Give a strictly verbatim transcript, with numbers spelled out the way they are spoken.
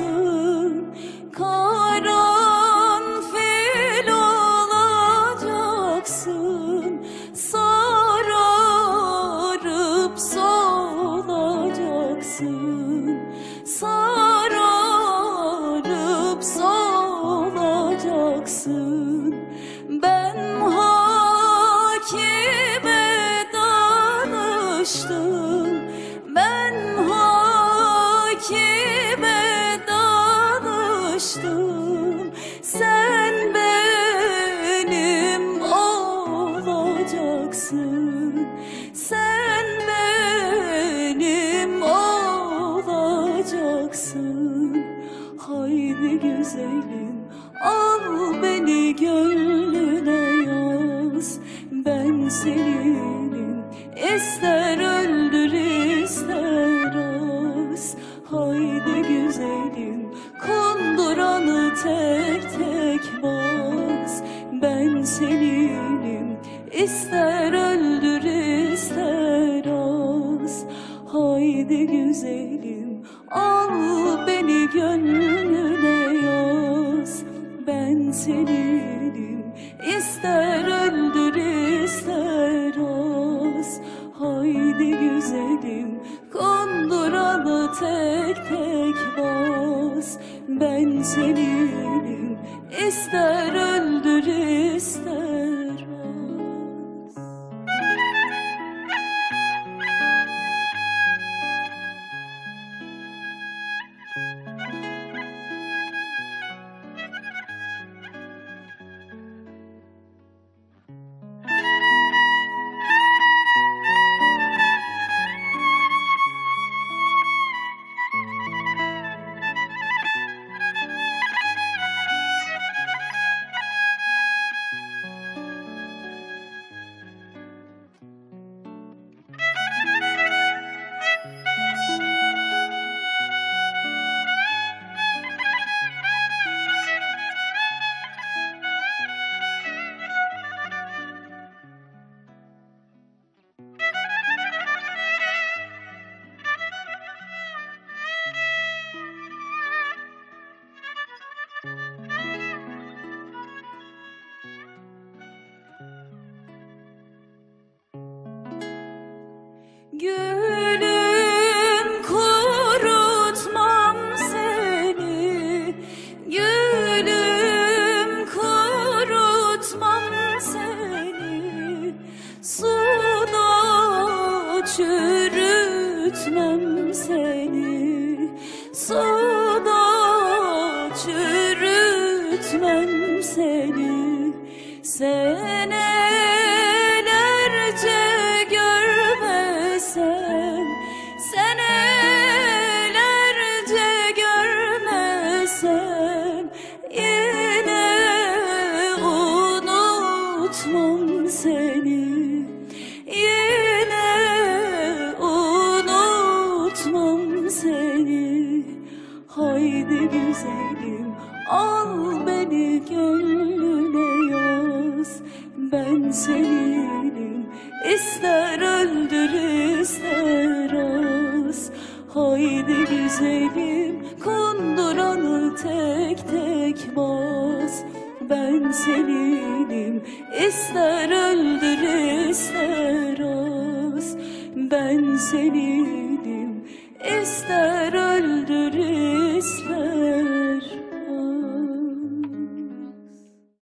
olacaksın, karanfil olacaksın, sararıp solacaksın, sararıp solacaksın. Ben hakime danıştım, ben hakime danıştım, sen benim olacaksın, sen benim olacaksın. Haydi güzelim, al beni gönlüne yaz, ben seninim, ister öldür ister az. Haydi güzelim, kunduranı tek tek bas, ben seninim, ister öldür ister az. Haydi güzelim, al beni gönlüne yaz, ben seninim, ister öldür ister az. Haydi güzelim, konduranı tek tek bas, ben seninim, ister öldür ister az. Gülüm kurutmam seni, gülüm kurutmam seni, suda çürütmem seni, suda çürütmem seni. Senelerce görmesen, senelerce görmesen, yine unutmam seni, yine unutmam seni. Haydi güzelim, al beni gönlüne yaz, ben seninim, ister öldür ister az. Haydi güzelim, kunduranı tek tek bas, ben seninim, ister öldür ister az. Ben seninim, ister öldür